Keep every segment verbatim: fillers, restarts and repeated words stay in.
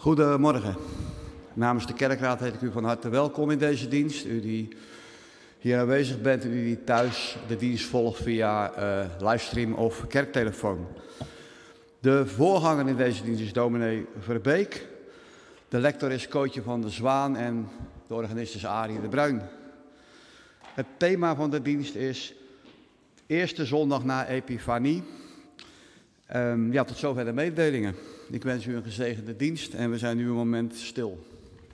Goedemorgen. Namens de kerkraad heet ik u van harte welkom in deze dienst. U die hier aanwezig bent en u die thuis de dienst volgt via uh, livestream of kerktelefoon. De voorganger in deze dienst is dominee Verbeek. De lector is Kootje van der Zwaan en de organist is Arie de Bruin. Het thema van de dienst is eerste zondag na Epifanie. Um, ja, tot zover de mededelingen. Ik wens u een gezegende dienst en we zijn nu een moment stil.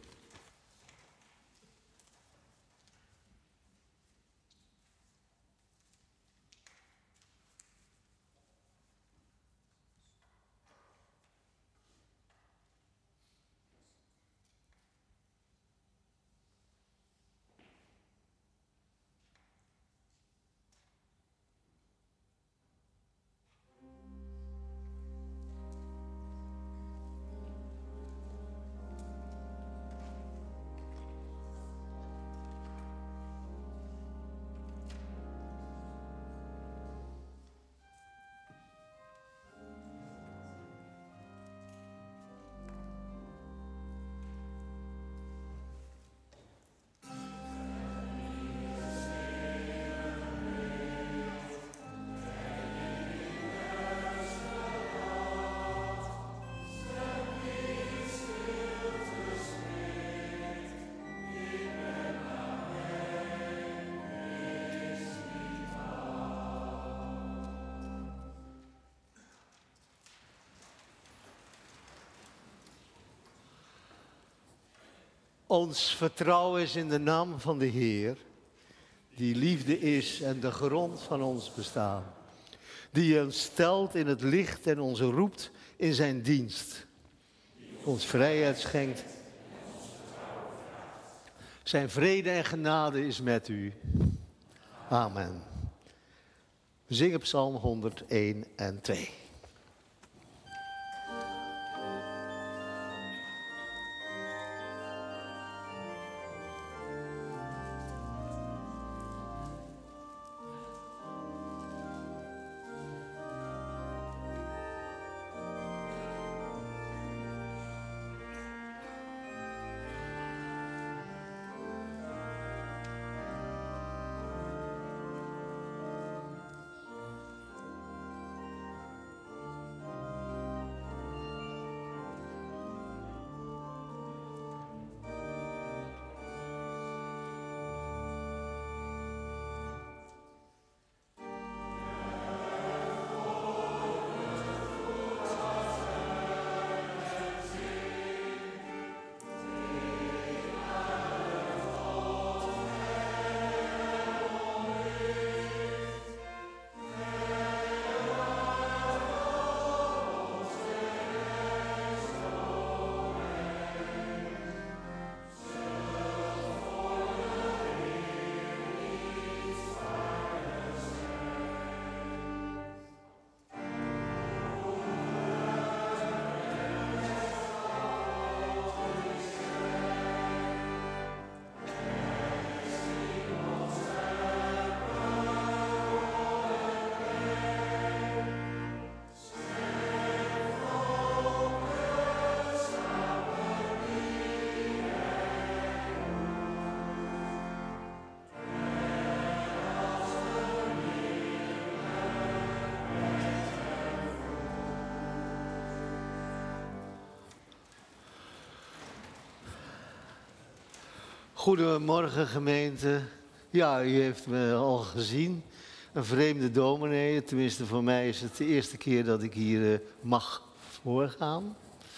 Ons vertrouwen is in de naam van de Heer, die liefde is en de grond van ons bestaan. Die ons stelt in het licht en ons roept in zijn dienst. Ons vrijheid schenkt. Zijn vrede en genade is met u. Amen. We zingen Psalm honderdéén en twee. Goedemorgen gemeente. Ja, u heeft me al gezien. Een vreemde dominee. Tenminste, voor mij is het de eerste keer dat ik hier uh, mag voorgaan.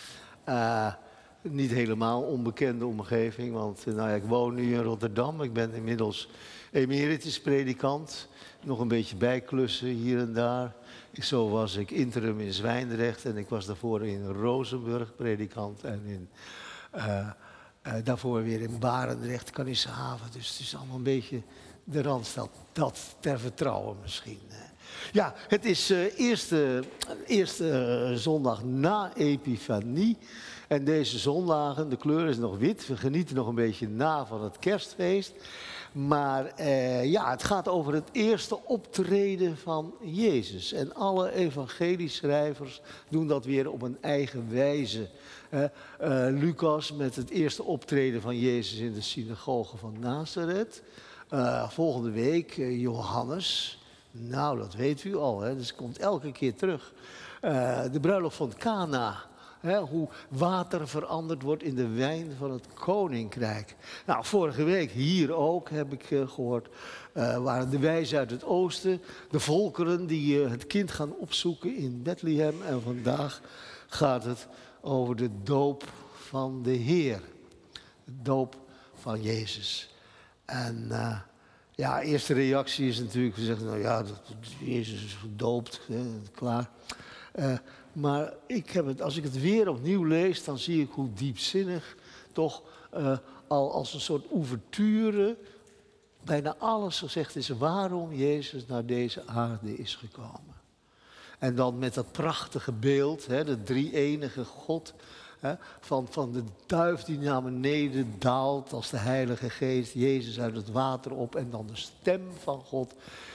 Uh, niet helemaal onbekende omgeving, want uh, nou ja, ik woon nu in Rotterdam. Ik ben inmiddels emeritus predikant. Nog een beetje bijklussen hier en daar. Zo was ik interim in Zwijndrecht en ik was daarvoor in Rozenburg predikant en in... Uh, Uh, daarvoor weer in Barendrecht, Cannisse Haven. Dus het is allemaal een beetje de Randstad. Dat ter vertrouwen misschien. Uh. Ja, het is uh, eerste, eerste uh, zondag na Epifanie. En deze zondagen, de kleur is nog wit. We genieten nog een beetje na van het kerstfeest. Maar uh, ja, het gaat over het eerste optreden van Jezus. En alle evangelieschrijvers doen dat weer op een eigen wijze. Uh, uh, Lucas met het eerste optreden van Jezus in de synagoge van Nazareth. Uh, volgende week uh, Johannes. Nou, dat weet u al, hè? Dus het komt elke keer terug. Uh, de bruiloft van Cana. Hè? Hoe water veranderd wordt in de wijn van het koninkrijk. Nou, vorige week hier ook, heb ik uh, gehoord, uh, waren de wijzen uit het oosten. De volkeren die uh, het kind gaan opzoeken in Bethlehem. En vandaag gaat het over de doop van de Heer. De doop van Jezus. En... Uh, Ja, eerste reactie is natuurlijk, we zeggen, nou ja, dat, Jezus is gedoopt, hè, klaar. Uh, maar ik heb het, als ik het weer opnieuw lees, dan zie ik hoe diepzinnig toch uh, al als een soort ouverture bijna alles gezegd is waarom Jezus naar deze aarde is gekomen. En dan met dat prachtige beeld, hè, de drie-enige God. He, van, van de duif die naar beneden daalt als de Heilige Geest, Jezus uit het water op en dan de stem van God.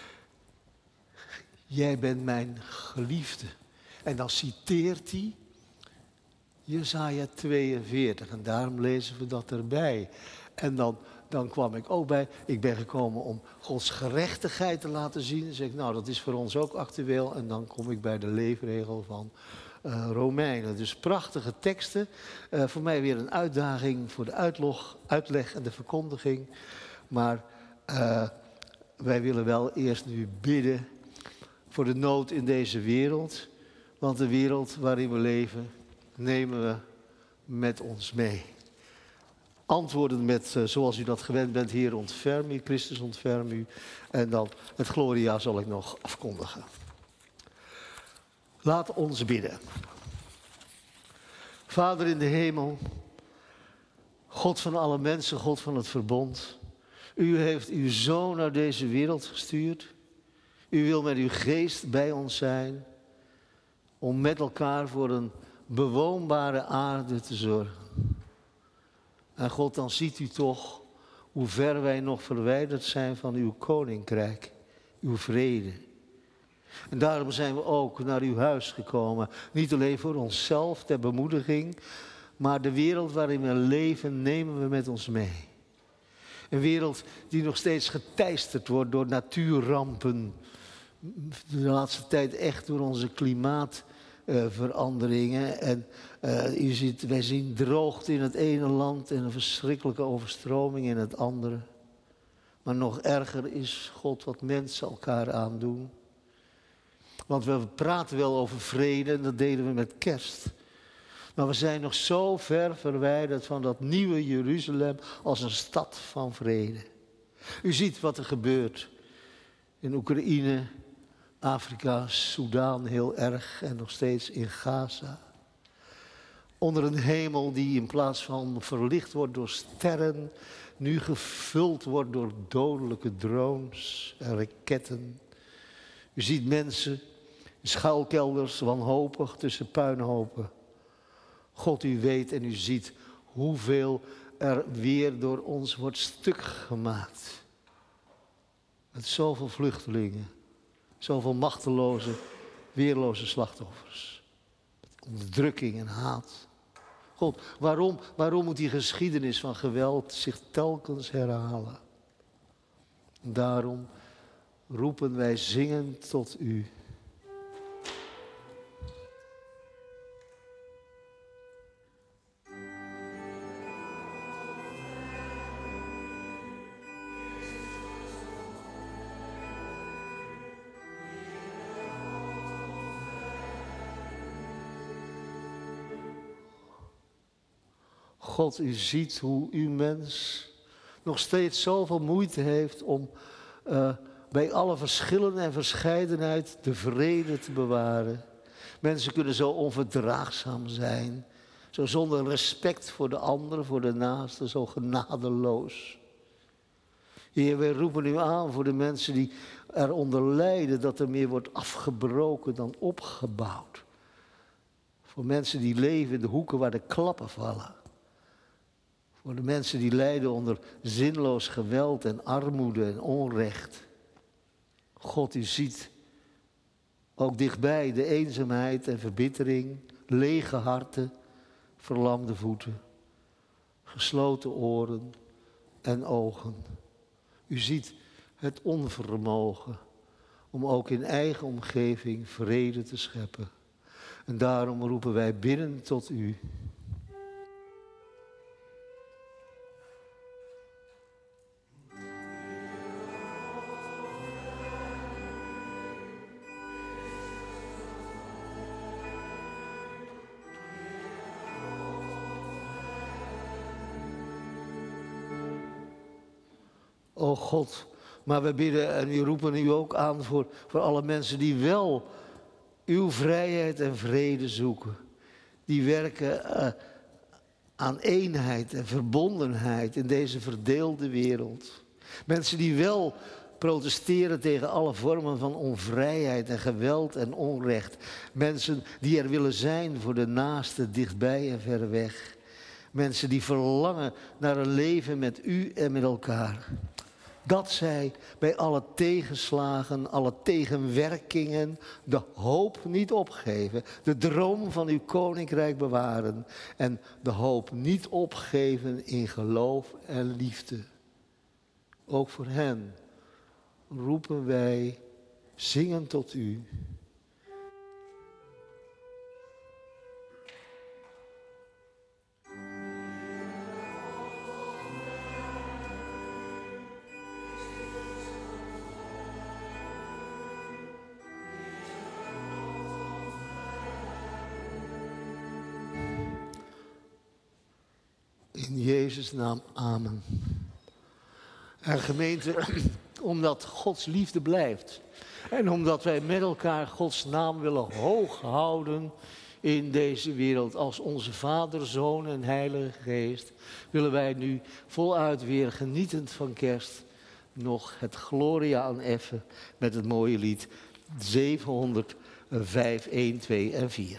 Jij bent mijn geliefde. En dan citeert hij Jesaja tweeënveertig en daarom lezen we dat erbij. En dan, dan kwam ik ook bij, ik ben gekomen om Gods gerechtigheid te laten zien. Dan zeg ik, nou dat is voor ons ook actueel. En dan kom ik bij de leefregel van Uh, Romeinen. Dus prachtige teksten. Uh, voor mij weer een uitdaging voor de uitlog, uitleg en de verkondiging. Maar uh, wij willen wel eerst nu bidden voor de nood in deze wereld. Want de wereld waarin we leven, nemen we met ons mee. Antwoorden met, uh, zoals u dat gewend bent, Heer ontferm u, Christus ontferm u. En dan het Gloria zal ik nog afkondigen. Laat ons bidden. Vader in de hemel, God van alle mensen, God van het verbond. U heeft uw Zoon naar deze wereld gestuurd. U wil met uw geest bij ons zijn. Om met elkaar voor een bewoonbare aarde te zorgen. En God, dan ziet u toch hoe ver wij nog verwijderd zijn van uw koninkrijk. Uw vrede. En daarom zijn we ook naar uw huis gekomen. Niet alleen voor onszelf, ter bemoediging. Maar de wereld waarin we leven, nemen we met ons mee. Een wereld die nog steeds geteisterd wordt door natuurrampen. De laatste tijd echt door onze klimaatveranderingen. Uh, en uh, u ziet, wij zien droogte in het ene land en een verschrikkelijke overstroming in het andere. Maar nog erger is, God, wat mensen elkaar aandoen. Want we praten wel over vrede en dat deden we met kerst. Maar we zijn nog zo ver verwijderd van dat nieuwe Jeruzalem als een stad van vrede. U ziet wat er gebeurt in Oekraïne, Afrika, Soudaan heel erg en nog steeds in Gaza. Onder een hemel die in plaats van verlicht wordt door sterren, nu gevuld wordt door dodelijke drones en raketten. U ziet mensen in schuilkelders wanhopig tussen puinhopen. God, u weet en u ziet hoeveel er weer door ons wordt stuk gemaakt. Met zoveel vluchtelingen, zoveel machteloze, weerloze slachtoffers. Met onderdrukking en haat. God, waarom, waarom moet die geschiedenis van geweld zich telkens herhalen? Daarom roepen wij zingend tot u. God, u ziet hoe uw mens nog steeds zoveel moeite heeft om uh, bij alle verschillen en verscheidenheid de vrede te bewaren. Mensen kunnen zo onverdraagzaam zijn, zo zonder respect voor de ander, voor de naaste, zo genadeloos. Heer, wij roepen u aan voor de mensen die eronder lijden dat er meer wordt afgebroken dan opgebouwd. Voor mensen die leven in de hoeken waar de klappen vallen. Voor de mensen die lijden onder zinloos geweld en armoede en onrecht. God, u ziet ook dichtbij de eenzaamheid en verbittering, lege harten, verlamde voeten, gesloten oren en ogen. U ziet het onvermogen om ook in eigen omgeving vrede te scheppen. En daarom roepen wij bidden tot u. O God, maar we bidden en u roepen u ook aan voor, voor alle mensen die wel uw vrijheid en vrede zoeken. Die werken uh, aan eenheid en verbondenheid in deze verdeelde wereld. Mensen die wel protesteren tegen alle vormen van onvrijheid en geweld en onrecht. Mensen die er willen zijn voor de naaste dichtbij en ver weg. Mensen die verlangen naar een leven met u en met elkaar. Dat zij bij alle tegenslagen, alle tegenwerkingen de hoop niet opgeven. De droom van uw koninkrijk bewaren. En de hoop niet opgeven in geloof en liefde. Ook voor hen roepen wij zingen tot u. In Jezus' naam, amen. En gemeente, omdat Gods liefde blijft. En omdat wij met elkaar Gods naam willen hoog houden in deze wereld. Als onze Vader, Zoon en Heilige Geest. Willen wij nu voluit weer genietend van kerst nog het Gloria aaneffen met het mooie lied zevenhonderdvijf, een, twee en vier.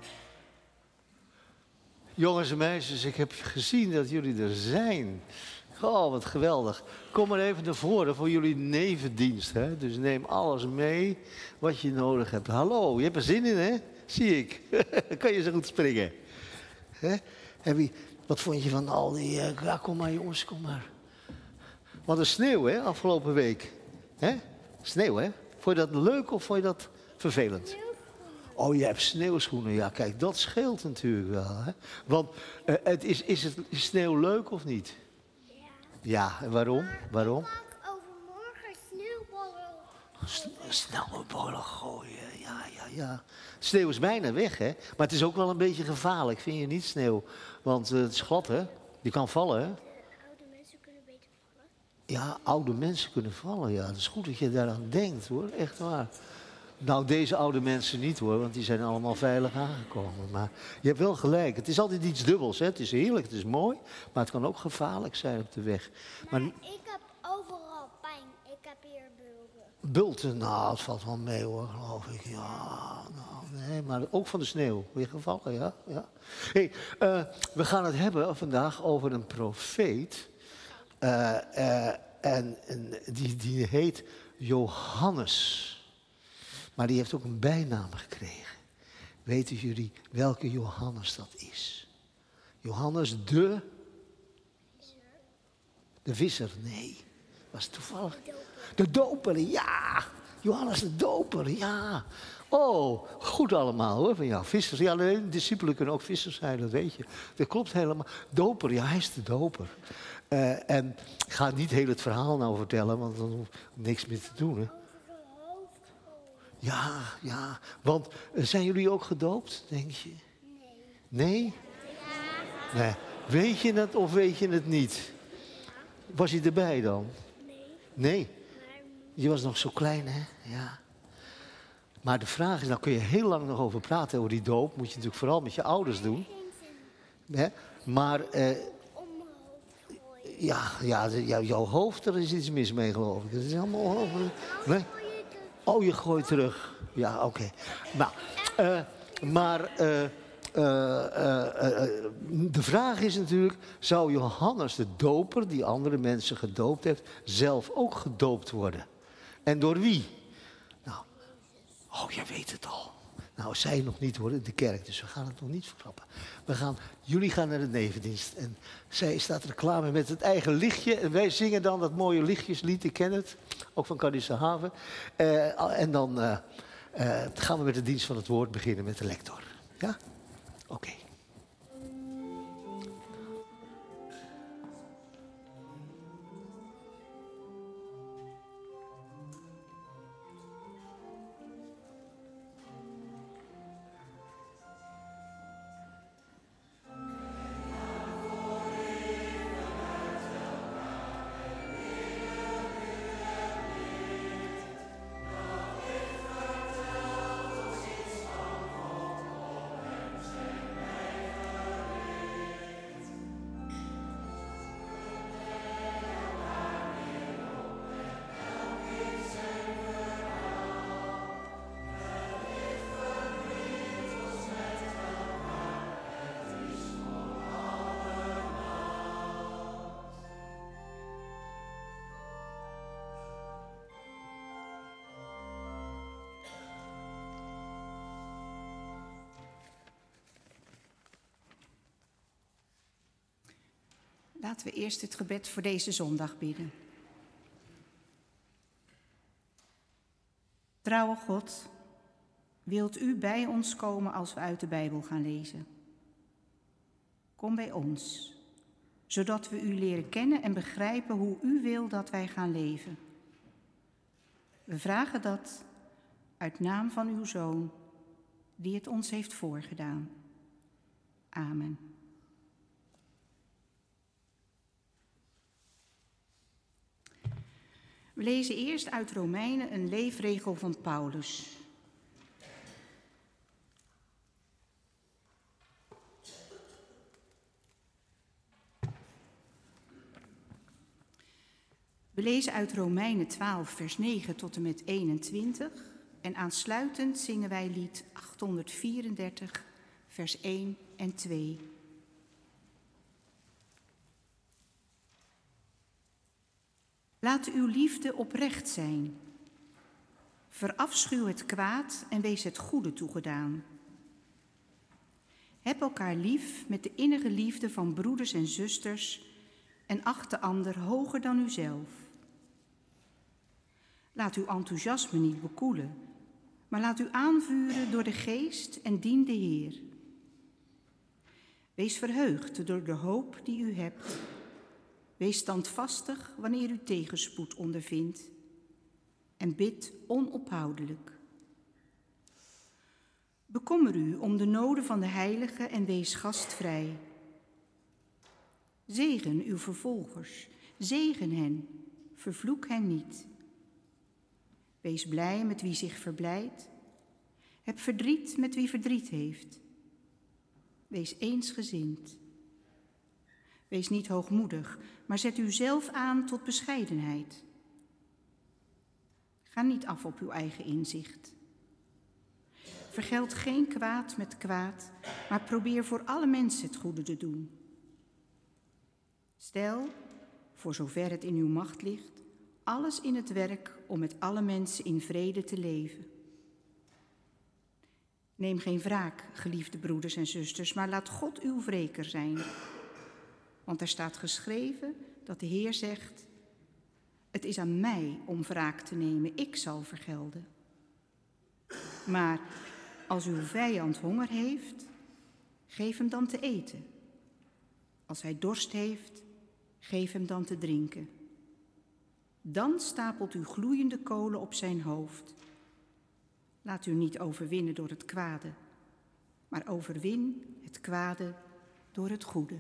Jongens en meisjes, ik heb gezien dat jullie er zijn. Oh, wat geweldig. Kom maar even naar voren voor jullie nevendienst. Hè? Dus neem alles mee wat je nodig hebt. Hallo, je hebt er zin in, hè? Zie ik. Kan je zo goed springen? Hè? Heb je, wat vond je van al die... Uh, ja, kom maar jongens, kom maar. Wat een sneeuw, hè, afgelopen week. Hè? Sneeuw, hè? Vond je dat leuk of vond je dat vervelend? Oh, je hebt sneeuwschoenen. Ja, kijk, dat scheelt natuurlijk wel. Hè? Want uh, het is, is het is sneeuw leuk of niet? Ja. Ja, en waarom? Maar waarom? ik mag overmorgen sneeuwballen gooien. Sneeuwballen gooien, ja, ja, ja. Sneeuw is bijna weg, hè? Maar het is ook wel een beetje gevaarlijk, vind je niet, sneeuw? Want uh, het is glad, hè? Je kan vallen, hè? De oude mensen kunnen beter vallen. Ja, oude mensen kunnen vallen, ja. Het is goed dat je daaraan denkt, hoor. Echt waar. Nou, deze oude mensen niet, hoor. Want die zijn allemaal veilig aangekomen. Maar je hebt wel gelijk. Het is altijd iets dubbels, hè. Het is heerlijk, het is mooi. Maar het kan ook gevaarlijk zijn op de weg. Maar, Maar ik heb overal pijn. Ik heb hier bulten. bulten, nou, het valt wel mee, hoor, geloof ik. Ja, nou, nee, maar ook van de sneeuw. Weer gevallen, ja. ja. Hey, uh, we gaan het hebben vandaag over een profeet. Uh, uh, en, en die, die heet Johannes. Maar die heeft ook een bijnaam gekregen. Weten jullie welke Johannes dat is? Johannes de... De visser, nee. Was toevallig... De doper, ja. Johannes de doper, ja. Oh, goed allemaal hoor van jou. Vissers, ja, de discipelen kunnen ook vissers zijn, dat weet je. Dat klopt helemaal. Doper, ja, hij is de doper. Uh, en ik ga niet heel het verhaal nou vertellen, want dan hoef ik niks meer te doen, hè. Ja, ja. Want uh, zijn jullie ook gedoopt, denk je? Nee. Nee? Nee. Weet je het of weet je het niet? Was je erbij dan? Nee. Nee? Je was nog zo klein, hè? Ja. Maar de vraag is, nou kun je heel lang nog over praten, over die doop. Moet je natuurlijk vooral met je ouders doen. Hè? Maar... Uh, ja, ja, ja, jouw hoofd, er is iets mis mee, geloof ik. Dat is helemaal ongelooflijk. Nee? Oh, je gooit terug. Ja, oké. Okay. Nou, uh, maar uh, uh, uh, uh, de vraag is natuurlijk... zou Johannes de doper, die andere mensen gedoopt heeft... zelf ook gedoopt worden? En door wie? Nou, oh, jij weet het al. Nou, zij nog niet hoor, in de kerk, dus we gaan het nog niet verklappen. We gaan, jullie gaan naar de nevendienst. En zij staat er klaar mee met het eigen lichtje. En wij zingen dan dat mooie lichtjeslied, ik ken het. Ook van Cadice Haven. Uh, en dan uh, uh, gaan we met de dienst van het woord beginnen met de lector. Ja? Oké. Okay. Laten we eerst het gebed voor deze zondag bidden. Trouwe God, wilt u bij ons komen als we uit de Bijbel gaan lezen? Kom bij ons, zodat we u leren kennen en begrijpen hoe u wil dat wij gaan leven. We vragen dat uit naam van uw Zoon, die het ons heeft voorgedaan. Amen. We lezen eerst uit Romeinen een leefregel van Paulus. We lezen uit Romeinen twaalf, vers negen tot en met eenentwintig. En aansluitend zingen wij lied achthonderdvierendertig, vers één en twee. Laat uw liefde oprecht zijn. Verafschuw het kwaad en wees het goede toegedaan. Heb elkaar lief met de innige liefde van broeders en zusters en acht de ander hoger dan uzelf. Laat uw enthousiasme niet bekoelen, maar laat u aanvuren door de geest en dien de Heer. Wees verheugd door de hoop die u hebt. Wees standvastig wanneer u tegenspoed ondervindt en bid onophoudelijk. Bekommer u om de noden van de heiligen en wees gastvrij. Zegen uw vervolgers, zegen hen, vervloek hen niet. Wees blij met wie zich verblijdt. Heb verdriet met wie verdriet heeft. Wees eensgezind. Wees niet hoogmoedig, maar zet u zelf aan tot bescheidenheid. Ga niet af op uw eigen inzicht. Vergeld geen kwaad met kwaad, maar probeer voor alle mensen het goede te doen. Stel, voor zover het in uw macht ligt, alles in het werk om met alle mensen in vrede te leven. Neem geen wraak, geliefde broeders en zusters, maar laat God uw wreker zijn. Want er staat geschreven dat de Heer zegt: het is aan mij om wraak te nemen, ik zal vergelden. Maar als uw vijand honger heeft, geef hem dan te eten. Als hij dorst heeft, geef hem dan te drinken. Dan stapelt u gloeiende kolen op zijn hoofd. Laat u niet overwinnen door het kwade, maar overwin het kwade door het goede.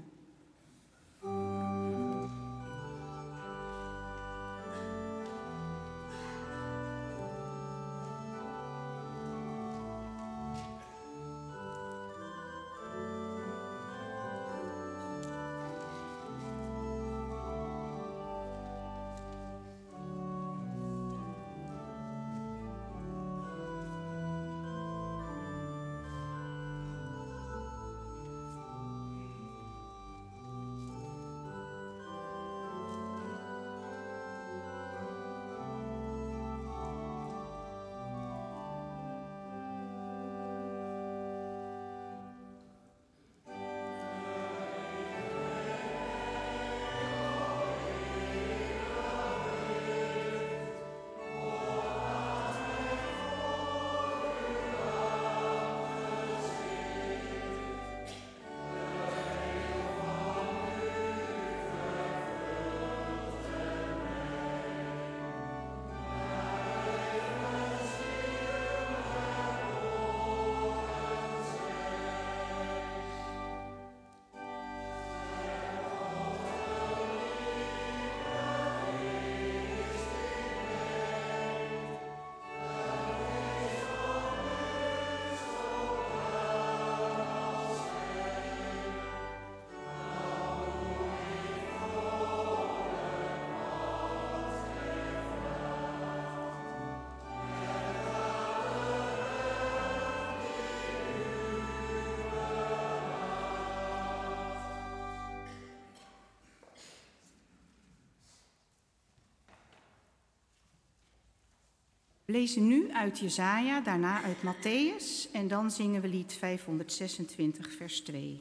We lezen nu uit Jesaja, daarna uit Mattheüs en dan zingen we lied vijfhonderdzesentwintig, vers twee.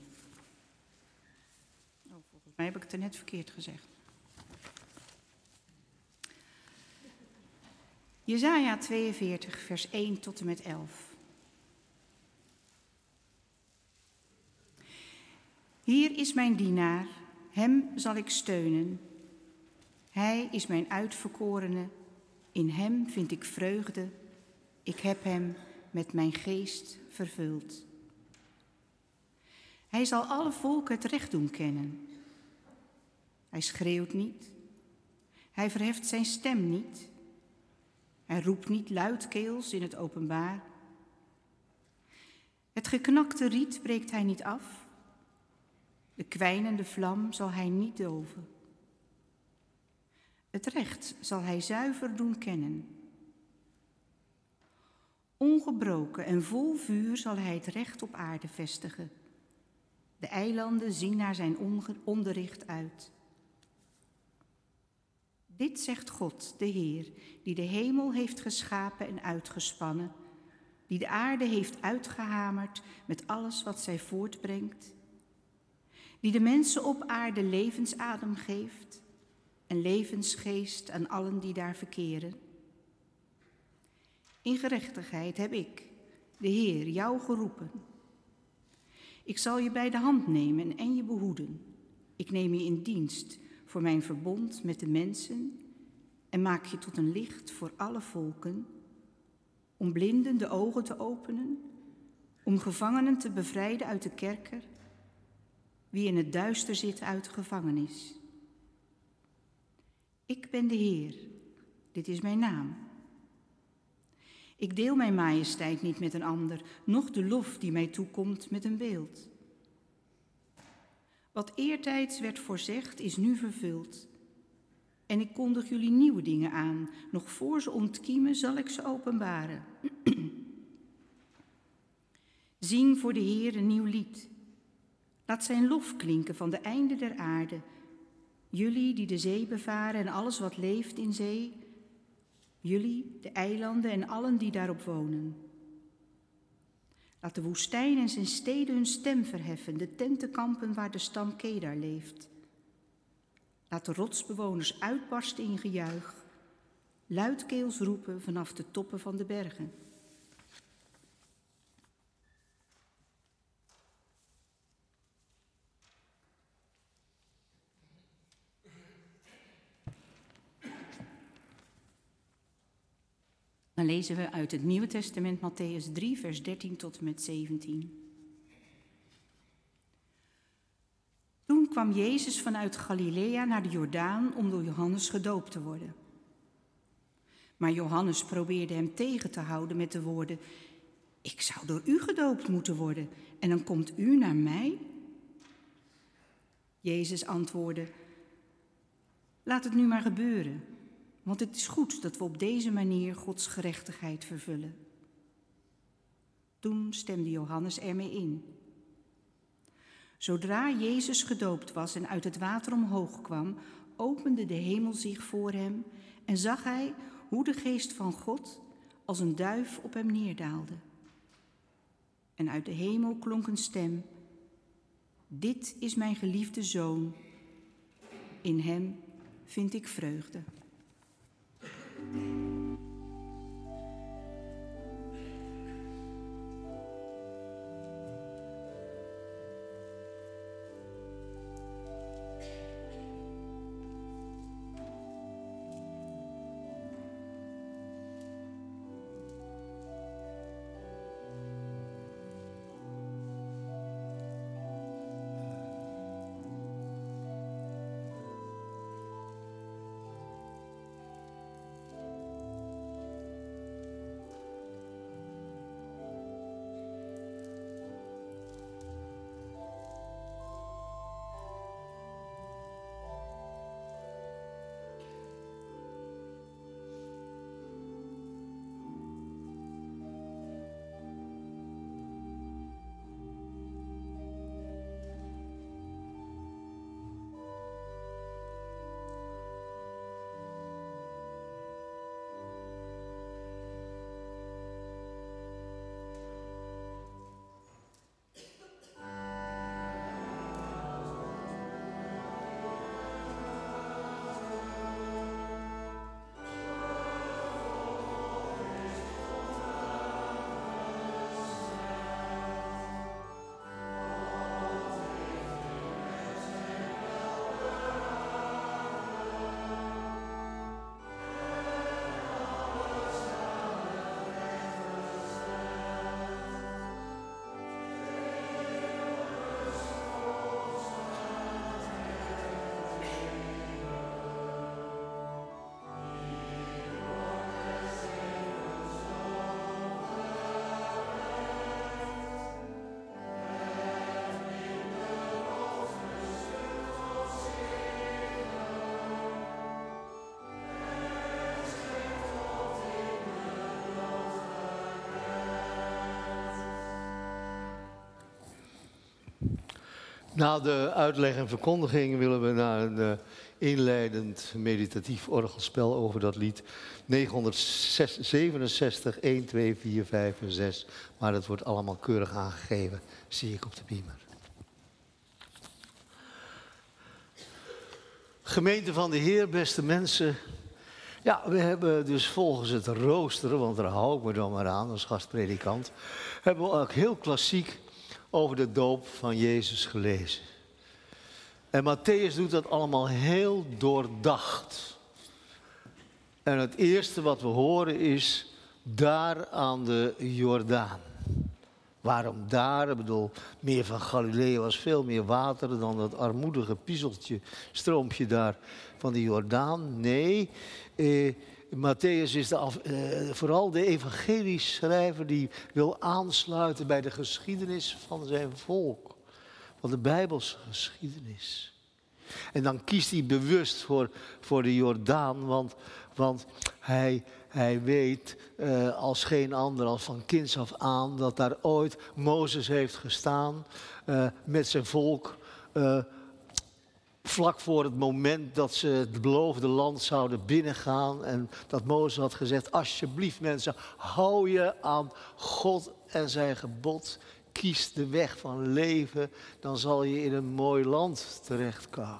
Oh, volgens mij heb ik het er net verkeerd gezegd. Jesaja tweeënveertig, vers één tot en met elf. Hier is mijn dienaar, hem zal ik steunen. Hij is mijn uitverkorene. In hem vind ik vreugde, ik heb hem met mijn geest vervuld. Hij zal alle volken het recht doen kennen. Hij schreeuwt niet, hij verheft zijn stem niet, hij roept niet luidkeels in het openbaar. Het geknakte riet breekt hij niet af, de kwijnende vlam zal hij niet doven. Het recht zal hij zuiver doen kennen. Ongebroken en vol vuur zal hij het recht op aarde vestigen. De eilanden zien naar zijn onderricht uit. Dit zegt God, de Heer, die de hemel heeft geschapen en uitgespannen, die de aarde heeft uitgehamerd met alles wat zij voortbrengt, die de mensen op aarde levensadem geeft en levensgeest aan allen die daar verkeren. In gerechtigheid heb ik, de Heer, jou geroepen. Ik zal je bij de hand nemen en je behoeden. Ik neem je in dienst voor mijn verbond met de mensen en maak je tot een licht voor alle volken, om blinden de ogen te openen, om gevangenen te bevrijden uit de kerker, wie in het duister zit uit de gevangenis. Ik ben de Heer, dit is mijn naam. Ik deel mijn majesteit niet met een ander, noch de lof die mij toekomt met een beeld. Wat eertijds werd voorzegd, is nu vervuld. En ik kondig jullie nieuwe dingen aan. Nog voor ze ontkiemen, zal ik ze openbaren. Zing voor de Heer een nieuw lied. Laat zijn lof klinken van de einden der aarde. Jullie die de zee bevaren en alles wat leeft in zee. Jullie, de eilanden en allen die daarop wonen. Laat de woestijn en zijn steden hun stem verheffen, de tentenkampen waar de stam Kedar leeft. Laat de rotsbewoners uitbarsten in gejuich, luidkeels roepen vanaf de toppen van de bergen. Dan lezen we uit het Nieuwe Testament Mattheüs drie, vers dertien tot en met zeventien. Toen kwam Jezus vanuit Galilea naar de Jordaan om door Johannes gedoopt te worden. Maar Johannes probeerde hem tegen te houden met de woorden: ik zou door u gedoopt moeten worden en dan komt u naar mij? Jezus antwoordde: laat het nu maar gebeuren. Want het is goed dat we op deze manier Gods gerechtigheid vervullen. Toen stemde Johannes ermee in. Zodra Jezus gedoopt was en uit het water omhoog kwam, opende de hemel zich voor hem en zag hij hoe de geest van God als een duif op hem neerdaalde. En uit de hemel klonk een stem: dit is mijn geliefde zoon, in hem vind ik vreugde. Na de uitleg en verkondiging willen we naar een uh, inleidend meditatief orgelspel over dat lied negenhonderdzevenenzestig, een, twee, vier, vijf en zes. Maar dat wordt allemaal keurig aangegeven, zie ik op de beamer. Gemeente van de Heer, beste mensen. Ja, we hebben dus volgens het rooster, want daar hou ik me dan maar aan als gastpredikant, hebben we ook heel klassiek over de doop van Jezus gelezen. En Mattheüs doet dat allemaal heel doordacht. En het eerste wat we horen is daar aan de Jordaan. Waarom daar? Ik bedoel, meer van Galilea was veel meer water dan dat armoedige piezeltje, stroompje daar van de Jordaan. Nee, eh, Mattheüs is de af, eh, vooral de evangelisch schrijver die wil aansluiten bij de geschiedenis van zijn volk. Van de Bijbelse geschiedenis. En dan kiest hij bewust voor, voor de Jordaan, want, want hij, hij weet uh, als geen ander, als van kinds af aan, dat daar ooit Mozes heeft gestaan uh, met zijn volk. Uh, vlak voor het moment dat ze het beloofde land zouden binnengaan. En dat Mozes had gezegd, alsjeblieft mensen, hou je aan God en zijn gebod. Kies de weg van leven, dan zal je in een mooi land terechtkomen.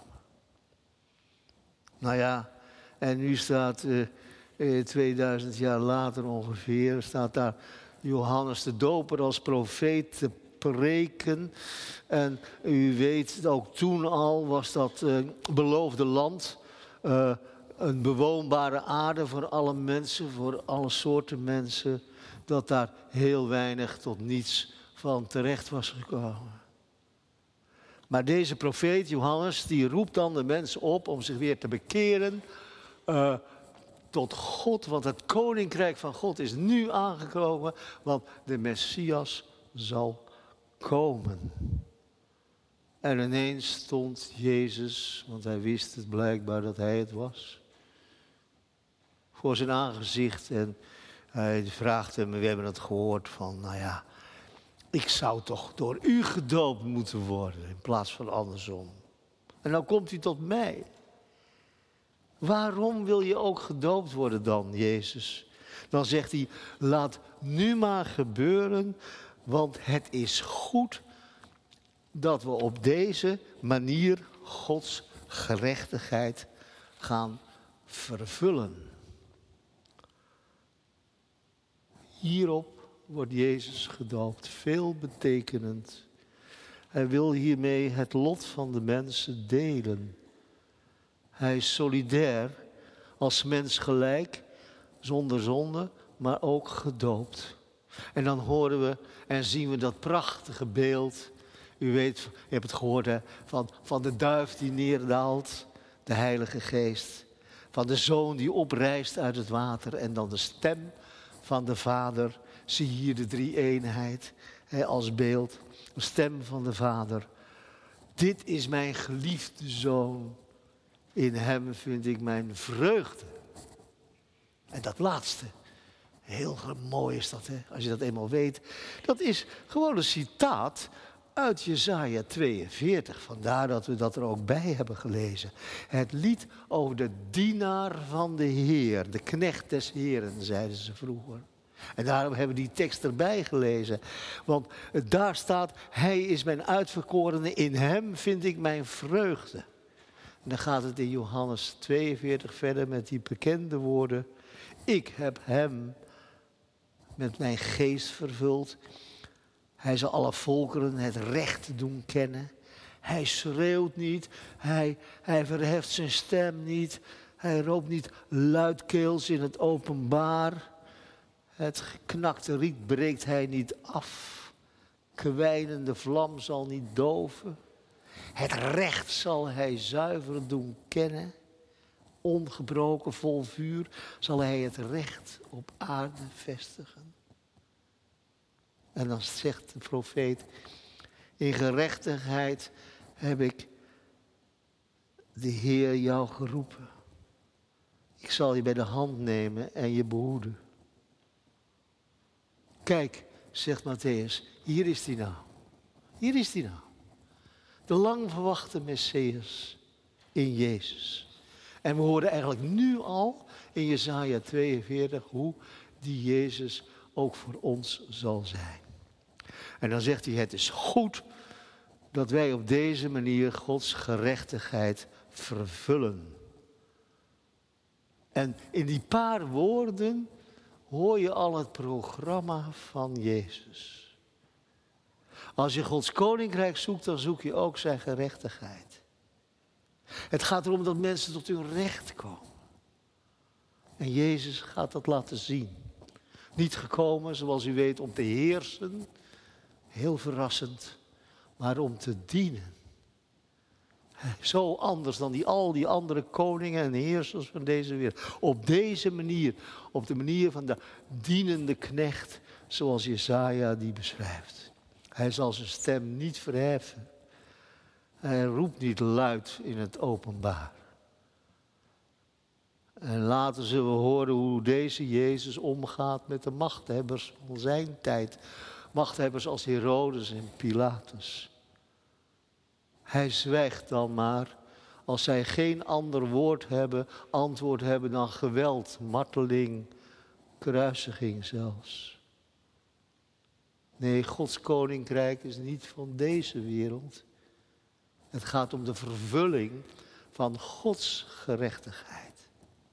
Nou ja, en nu staat uh, uh, tweeduizend jaar later ongeveer, staat daar Johannes de Doper als profeet te preken. En u weet, ook toen al was dat uh, beloofde land, uh, een bewoonbare aarde voor alle mensen, voor alle soorten mensen, dat daar heel weinig tot niets van terecht was gekomen. Maar deze profeet Johannes, die roept dan de mensen op om zich weer te bekeren uh, tot God. Want het koninkrijk van God is nu aangekomen, want de Messias zal komen. En ineens stond Jezus, want hij wist het blijkbaar dat hij het was, voor zijn aangezicht. En hij vraagt hem, we hebben het gehoord van, nou ja, ik zou toch door u gedoopt moeten worden in plaats van andersom. En dan komt u tot mij. Waarom wil je ook gedoopt worden dan, Jezus? Dan zegt hij, laat nu maar gebeuren, want het is goed dat we op deze manier Gods gerechtigheid gaan vervullen. Hierop wordt Jezus gedoopt, veelbetekenend. Hij wil hiermee het lot van de mensen delen. Hij is solidair, als mens gelijk, zonder zonde, maar ook gedoopt. En dan horen we en zien we dat prachtige beeld. U weet, je hebt het gehoord, hè, van, van de duif die neerdaalt, de Heilige Geest. Van de Zoon die oprijst uit het water en dan de stem van de Vader. Zie hier de drie-eenheid hè, als beeld. De stem van de Vader. Dit is mijn geliefde Zoon. In hem vind ik mijn vreugde. En dat laatste, heel mooi is dat, hè, als je dat eenmaal weet. Dat is gewoon een citaat uit Jesaja tweeënveertig. Vandaar dat we dat er ook bij hebben gelezen. Het lied over de dienaar van de Heer. De knecht des Heeren, zeiden ze vroeger. En daarom hebben we die tekst erbij gelezen. Want daar staat, hij is mijn uitverkorene, in hem vind ik mijn vreugde. En dan gaat het in Johannes tweeënveertig verder met die bekende woorden. Ik heb hem met mijn geest vervuld. Hij zal alle volkeren het recht doen kennen. Hij schreeuwt niet, hij, hij verheft zijn stem niet. Hij roept niet luidkeels in het openbaar. Het geknakte riet breekt hij niet af. Kwijnende vlam zal niet doven. Het recht zal hij zuiver doen kennen. Ongebroken vol vuur zal hij het recht op aarde vestigen. En dan zegt de profeet, in gerechtigheid heb ik de Heer jou geroepen. Ik zal je bij de hand nemen en je behoeden. Kijk, zegt Mattheüs, hier is hij nou. Hier is hij nou. De lang verwachte Messias in Jezus. En we horen eigenlijk nu al in Jesaja tweeënveertig hoe die Jezus ook voor ons zal zijn. En dan zegt hij, het is goed dat wij op deze manier Gods gerechtigheid vervullen. En in die paar woorden hoor je al het programma van Jezus. Als je Gods koninkrijk zoekt, dan zoek je ook zijn gerechtigheid. Het gaat erom dat mensen tot hun recht komen. En Jezus gaat dat laten zien. Niet gekomen, zoals u weet, om te heersen, heel verrassend, maar om te dienen. Zo anders dan die, al die andere koningen en heersers van deze wereld. Op deze manier, op de manier van de dienende knecht, zoals Jesaja die beschrijft. Hij zal zijn stem niet verheffen. Hij roept niet luid in het openbaar. En later zullen we horen hoe deze Jezus omgaat met de machthebbers van zijn tijd. Machthebbers als Herodes en Pilatus. Hij zwijgt dan maar als zij geen ander woord hebben, antwoord hebben dan geweld, marteling, kruisiging zelfs. Nee, Gods koninkrijk is niet van deze wereld. Het gaat om de vervulling van Gods gerechtigheid.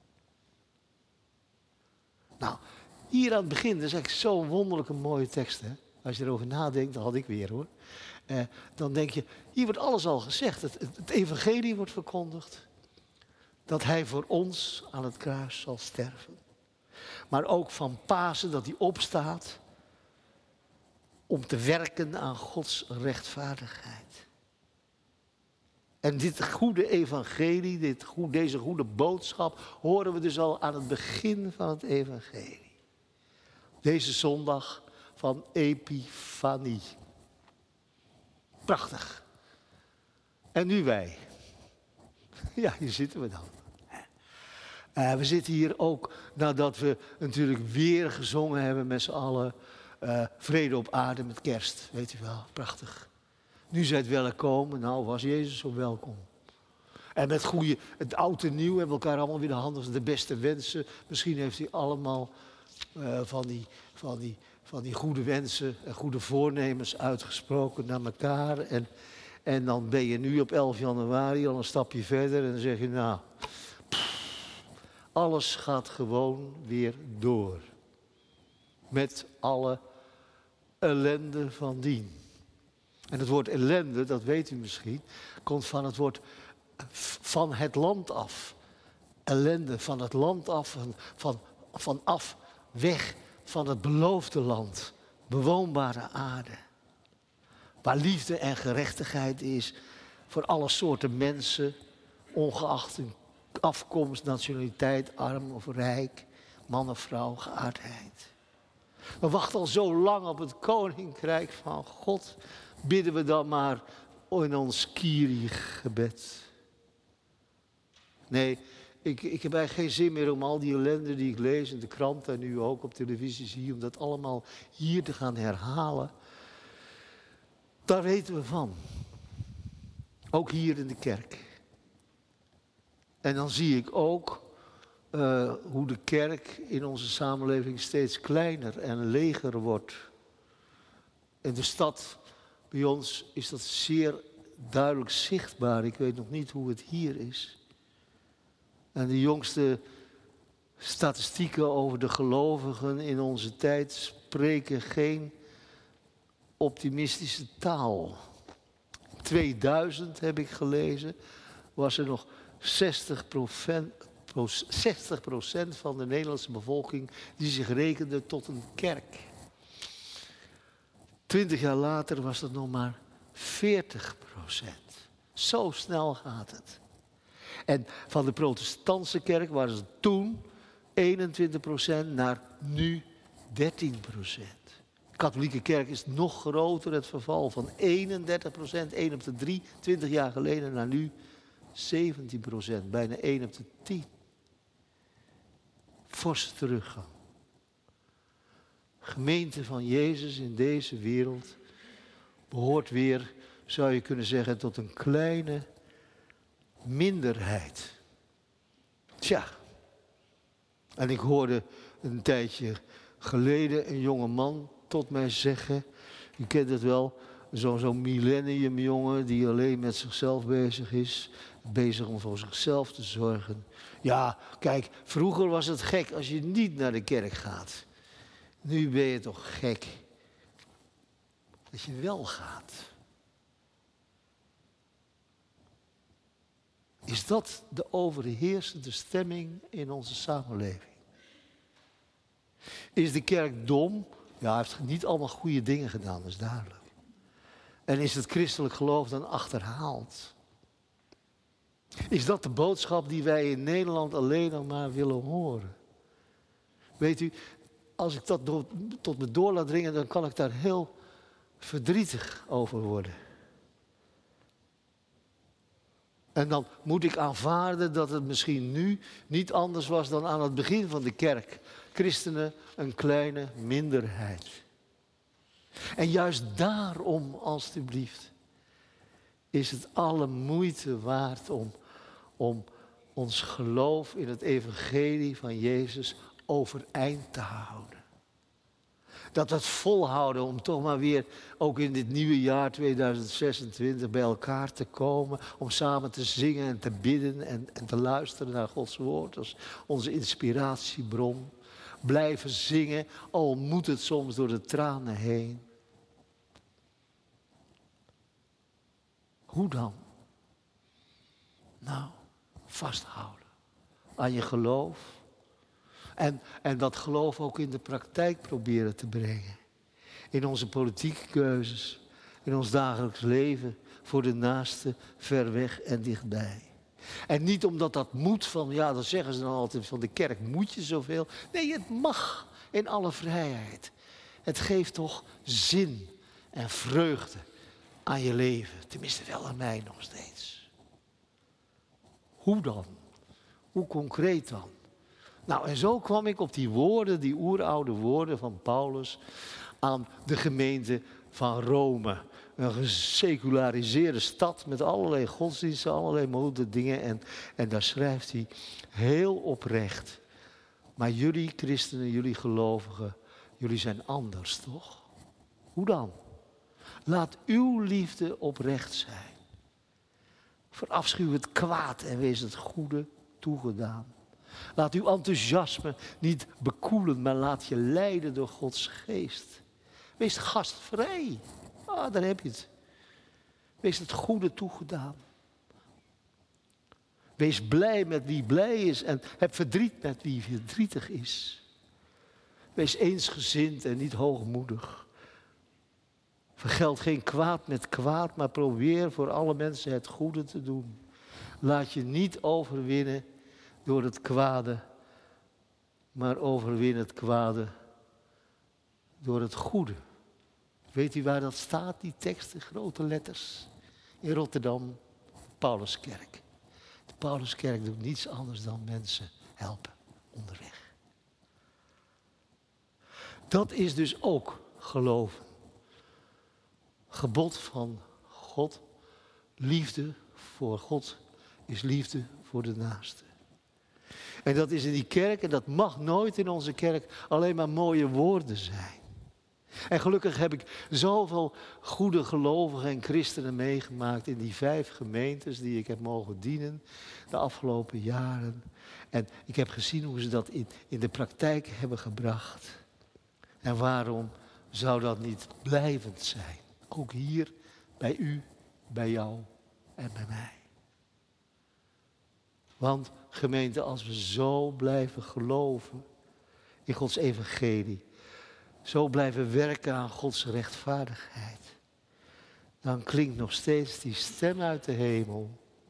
Nou, hier aan het begin, dat is eigenlijk zo'n wonderlijke mooie tekst, hè? Als je erover nadenkt, dat had ik weer hoor. Eh, dan denk je, hier wordt alles al gezegd. Het, het, het evangelie wordt verkondigd. Dat hij voor ons aan het kruis zal sterven. Maar ook van Pasen dat hij opstaat om te werken aan Gods rechtvaardigheid. En dit goede evangelie, dit goed, deze goede boodschap, horen we dus al aan het begin van het evangelie. Deze zondag van Epifanie. Prachtig. En nu wij. Ja, hier zitten we dan. Uh, we zitten hier ook nadat we natuurlijk weer gezongen hebben met z'n allen. Uh, vrede op aarde met kerst, weet u wel, prachtig. Nu zijt welkom, nou was Jezus zo welkom. En met goede, het oud en nieuw hebben we elkaar allemaal weer de handen, de beste wensen. Misschien heeft hij allemaal uh, van, die, van, die, van die goede wensen en goede voornemens uitgesproken naar elkaar. En, en dan ben je nu op elf januari al een stapje verder en dan zeg je nou, pff, alles gaat gewoon weer door. Met alle ellende van dien. En het woord ellende, dat weet u misschien, komt van het woord van het land af. Ellende, van het land af, van, van, van af, weg van het beloofde land. Bewoonbare aarde. Waar liefde en gerechtigheid is voor alle soorten mensen, ongeacht hun afkomst, nationaliteit, arm of rijk, man of vrouw, geaardheid. We wachten al zo lang op het koninkrijk van God. Bidden we dan maar in ons Kyrie-gebed. Nee, ik, ik heb eigenlijk geen zin meer om al die ellende die ik lees in de krant en nu ook op televisie zie, om dat allemaal hier te gaan herhalen. Daar weten we van. Ook hier in de kerk. En dan zie ik ook Uh, hoe de kerk in onze samenleving steeds kleiner en leger wordt. In de stad bij ons is dat zeer duidelijk zichtbaar. Ik weet nog niet hoe het hier is. En de jongste statistieken over de gelovigen in onze tijd spreken geen optimistische taal. tweeduizend heb ik gelezen, was er nog zestig procent van de Nederlandse bevolking die zich rekende tot een kerk. Twintig jaar later was dat nog maar veertig procent. Zo snel gaat het. En van de protestantse kerk waren ze toen eenentwintig procent naar nu dertien procent. De katholieke kerk is nog groter, het verval van eenendertig procent, één op de drie, twintig jaar geleden naar nu zeventien procent, bijna één op de tien. Forse teruggang. Gemeente van Jezus in deze wereld behoort weer zou je kunnen zeggen, tot een kleine minderheid. Tja. En ik hoorde een tijdje geleden een jonge man tot mij zeggen, u kent het wel, zo'n zo'n millenniumjongen die alleen met zichzelf bezig is, bezig om voor zichzelf te zorgen. Ja, kijk, vroeger was het gek als je niet naar de kerk gaat. Nu ben je toch gek dat je wel gaat. Is dat de overheersende stemming in onze samenleving? Is de kerk dom? Ja, hij heeft niet allemaal goede dingen gedaan, dat is duidelijk. En is het christelijk geloof dan achterhaald? Is dat de boodschap die wij in Nederland alleen nog maar willen horen? Weet u, als ik dat door, tot me door laat dringen, dan kan ik daar heel verdrietig over worden. En dan moet ik aanvaarden dat het misschien nu niet anders was dan aan het begin van de kerk. Christenen een kleine minderheid. En juist daarom, alstublieft, is het alle moeite waard om, om ons geloof in het evangelie van Jezus overeind te houden. Dat we het volhouden om toch maar weer, ook in dit nieuwe jaar tweeduizend zesentwintig, bij elkaar te komen. Om samen te zingen en te bidden en, en te luisteren naar Gods woord als onze inspiratiebron. Blijven zingen, al moet het soms door de tranen heen. Hoe dan? Nou, vasthouden aan je geloof. En, en dat geloof ook in de praktijk proberen te brengen. In onze politieke keuzes, in ons dagelijks leven, voor de naaste, ver weg en dichtbij. En niet omdat dat moet van, ja, dan zeggen ze dan altijd van de kerk moet je zoveel. Nee, het mag in alle vrijheid. Het geeft toch zin en vreugde aan je leven. Tenminste wel aan mij nog steeds. Hoe dan? Hoe concreet dan? Nou, en zo kwam ik op die woorden, die oeroude woorden van Paulus aan de gemeente van Rome. Een geseculariseerde stad met allerlei godsdiensten, allerlei mode dingen. En, en daar schrijft hij heel oprecht. Maar jullie christenen, jullie gelovigen, jullie zijn anders, toch? Hoe dan? Laat uw liefde oprecht zijn. Verafschuw het kwaad en wees het goede toegedaan. Laat uw enthousiasme niet bekoelen, maar laat je leiden door Gods geest. Wees gastvrij. Ah, daar heb je het. Wees het goede toegedaan. Wees blij met wie blij is en heb verdriet met wie verdrietig is. Wees eensgezind en niet hoogmoedig. Vergeld geen kwaad met kwaad, maar probeer voor alle mensen het goede te doen. Laat je niet overwinnen door het kwade, maar overwin het kwade door het goede. Weet u waar dat staat, die tekst in grote letters? In Rotterdam, Pauluskerk. De Pauluskerk doet niets anders dan mensen helpen onderweg. Dat is dus ook geloven. Gebod van God, liefde voor God is liefde voor de naaste. En dat is in die kerk, en dat mag nooit in onze kerk alleen maar mooie woorden zijn. En gelukkig heb ik zoveel goede gelovigen en christenen meegemaakt in die vijf gemeentes die ik heb mogen dienen de afgelopen jaren. En ik heb gezien hoe ze dat in, in de praktijk hebben gebracht. En waarom zou dat niet blijvend zijn? Ook hier, bij u, bij jou en bij mij. Want gemeente, als we zo blijven geloven in Gods evangelie, zo blijven werken aan Gods rechtvaardigheid, dan klinkt nog steeds die stem uit de hemel.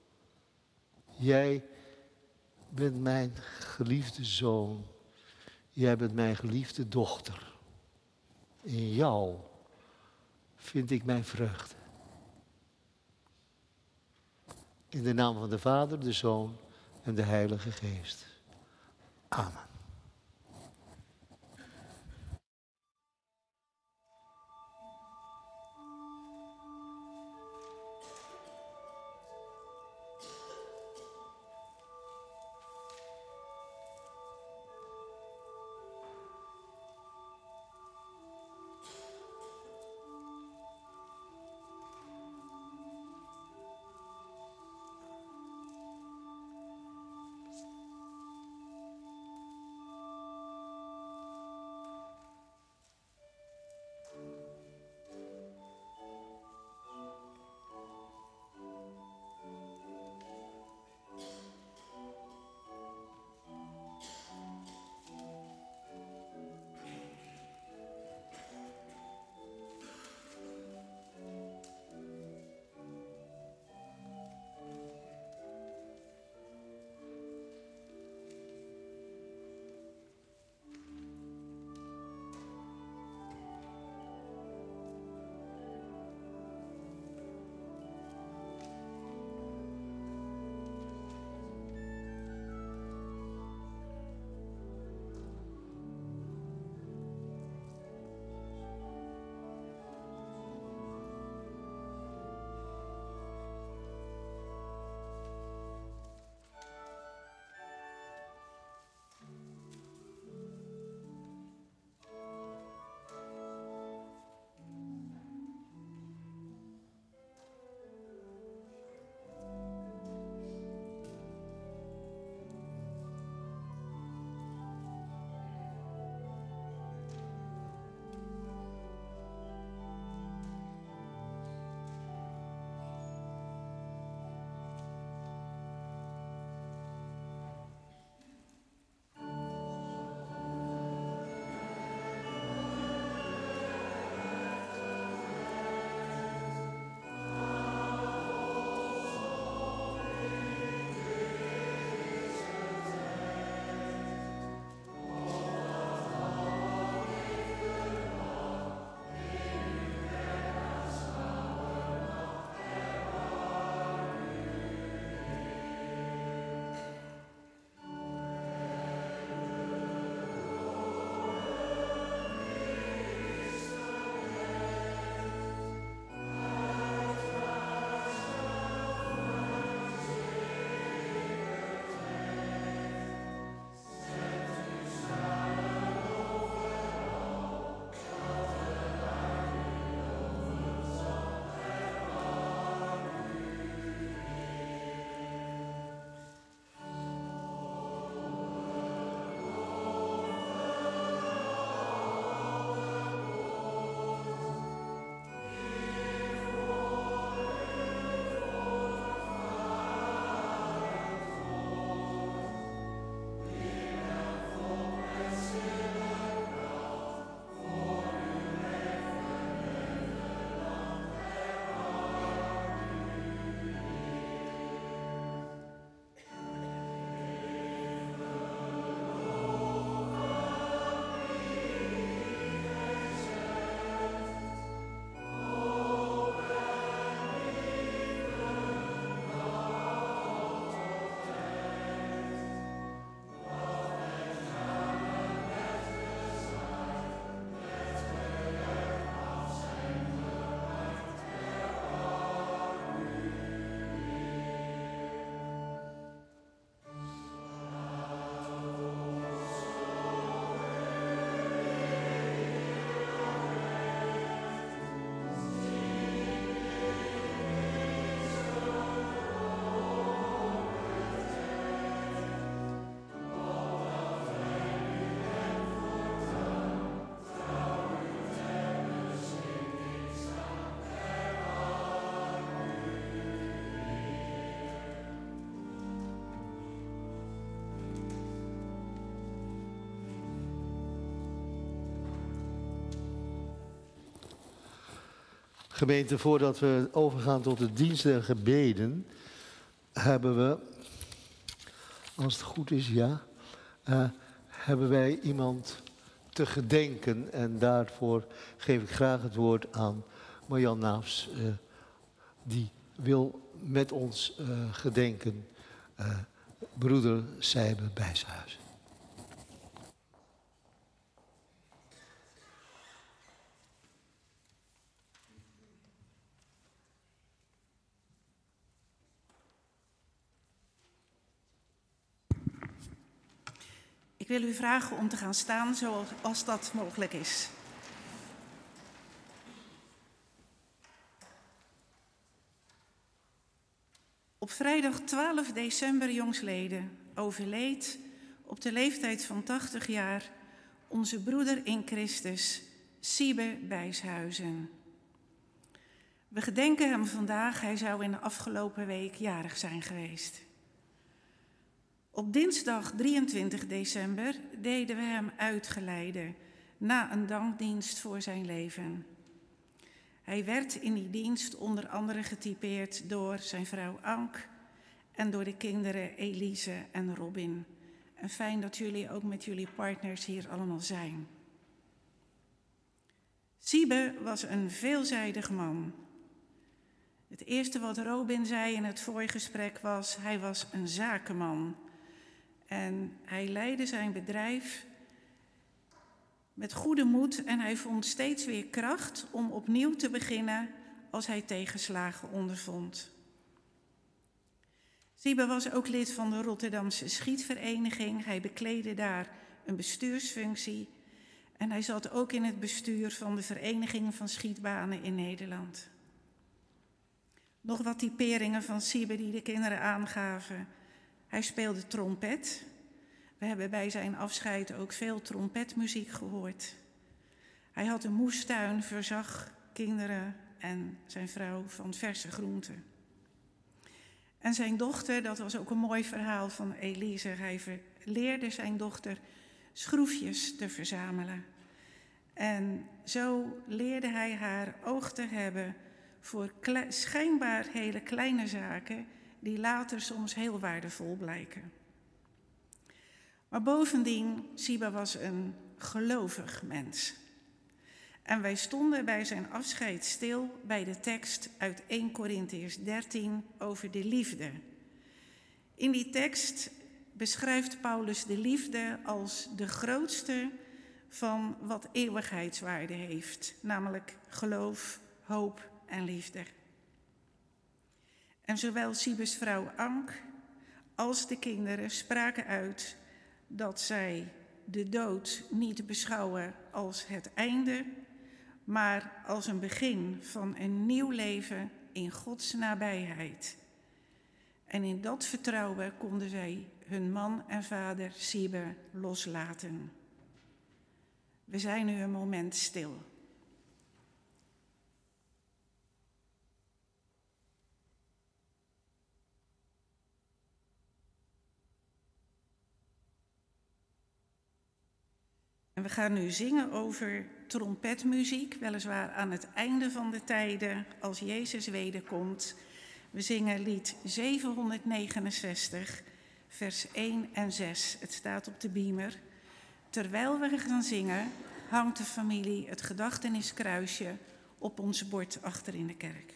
Jij bent mijn geliefde zoon, jij bent mijn geliefde dochter. In jou vind ik mijn vreugde. In de naam van de Vader, de Zoon en de Heilige Geest. Amen. Gemeente, voordat we overgaan tot de dienst der gebeden, hebben we, als het goed is, ja, uh, hebben wij iemand te gedenken. En daarvoor geef ik graag het woord aan Marjan Naafs, uh, die wil met ons uh, gedenken, uh, broeder Sijbe Bijshuizen. Ik wil u vragen om te gaan staan zoals dat mogelijk is. Op vrijdag twaalf december jongstleden overleed op de leeftijd van tachtig jaar onze broeder in Christus, Sijbe Bijshuizen. We gedenken hem vandaag, hij zou in de afgelopen week jarig zijn geweest. Op dinsdag drieëntwintig december deden we hem uitgeleide na een dankdienst voor zijn leven. Hij werd in die dienst onder andere getypeerd door zijn vrouw Ank en door de kinderen Elise en Robin. En fijn dat jullie ook met jullie partners hier allemaal zijn. Sijbe was een veelzijdig man. Het eerste wat Robin zei in het voorgesprek was, hij was een zakenman. En hij leidde zijn bedrijf met goede moed en hij vond steeds weer kracht om opnieuw te beginnen als hij tegenslagen ondervond. Sijbe was ook lid van de Rotterdamse Schietvereniging. Hij bekleedde daar een bestuursfunctie en hij zat ook in het bestuur van de Vereniging van Schietbanen in Nederland. Nog wat typeringen van Sijbe die de kinderen aangaven. Hij speelde trompet. We hebben bij zijn afscheid ook veel trompetmuziek gehoord. Hij had een moestuin, voorzag kinderen en zijn vrouw van verse groenten. En zijn dochter, dat was ook een mooi verhaal van Elise. Hij leerde zijn dochter schroefjes te verzamelen. En zo leerde hij haar oog te hebben voor kle- schijnbaar hele kleine zaken die later soms heel waardevol blijken. Maar bovendien, Sijbe was een gelovig mens. En wij stonden bij zijn afscheid stil bij de tekst uit eerste Korintiërs dertien over de liefde. In die tekst beschrijft Paulus de liefde als de grootste van wat eeuwigheidswaarde heeft, namelijk geloof, hoop en liefde. En zowel Sijbe's vrouw Ank als de kinderen spraken uit dat zij de dood niet beschouwen als het einde, maar als een begin van een nieuw leven in Gods nabijheid. En in dat vertrouwen konden zij hun man en vader Sijbe loslaten. We zijn nu een moment stil. En we gaan nu zingen over trompetmuziek, weliswaar aan het einde van de tijden, als Jezus wederkomt. We zingen lied zevenhonderdnegenenzestig, vers één en zes. Het staat op de beamer. Terwijl we gaan zingen, hangt de familie het gedachteniskruisje op ons bord achter in de kerk.